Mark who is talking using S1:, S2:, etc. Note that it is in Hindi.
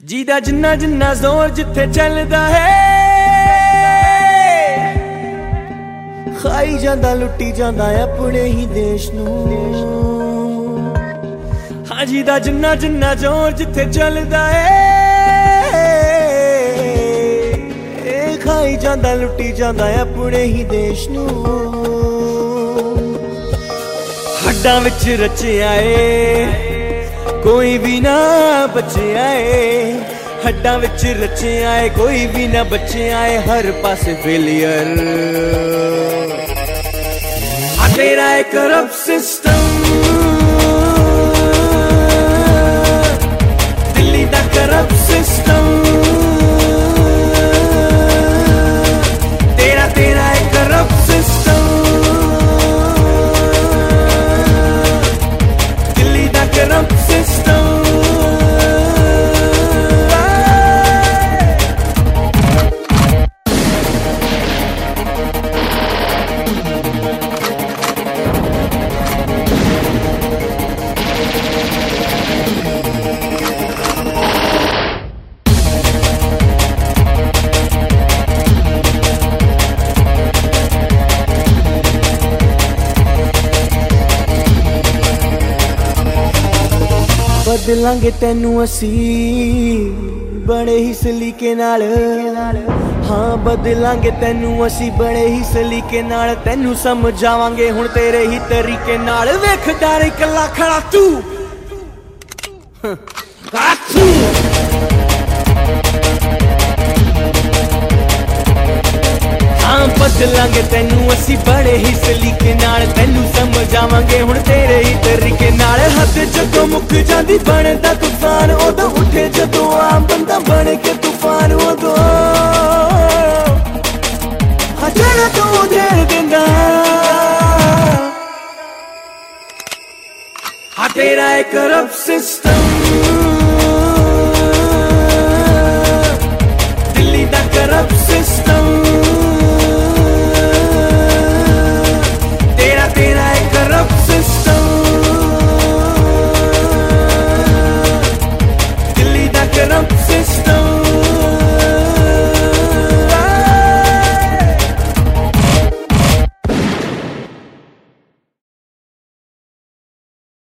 S1: ਜਿਹਦਾ ਜਿੰਨਾ ਜਿੰਨਾ ਜ਼ੋਰ ਜਿੱਥੇ ਚੱਲਦਾ ਹੈ ਖਾਈ ਜਾਂਦਾ ਲੁੱਟੀ ਜਾਂਦਾ ਆਪਣੇ ਹੀ ਦੇਸ਼ ਨੂੰ। ਹਾਂ ਜਿਹਦਾ ਜਿੰਨਾ ਜਿੰਨਾ ਜ਼ੋਰ ਜਿੱਥੇ ਚੱਲਦਾ ਹੈ ਖਾਈ ਜਾਂਦਾ ਲੁੱਟੀ ਜਾਂਦਾ ਆਪਣੇ ਹੀ ਦੇਸ਼ ਨੂੰ। ਹੱਡਾਂ ਵਿੱਚ ਰਚਿਆ ਏ कोई भी ना बचिया है, हड्डां विच रचिया है कोई भी ना बचिया है, हर पासे फेलियर तेरा है करप्ट सिस्टम। दिल्ली दा करप्ट सिस्टम तेरा है करप्ट सिस्टम। दिल्ली दा करप्ट सिस्टम बदलांगे तेनू असी बड़े ही सलीके नाल। हाँ बदलांगे तेनू असी बड़े ही सलीके नाल, तेनू समझावांगे हुण तेरे ही तरीके नाल। वेख डर इकल्ला खड़ा तू हाँ बदलांगे तेनू असी बड़े ही सलीके नाल, तेनू समझावांगे हुण तेरे ही तरीके नाल। हद जदों मुक जांदी बनदा तूफान, उदों उठे जदों आम बंदा बन के तूफान। उदों हजारा तू देर दिंदा हाँ तेरा है करप्ट सिस्टम। दिल्ली दा करप्ट सिस्टम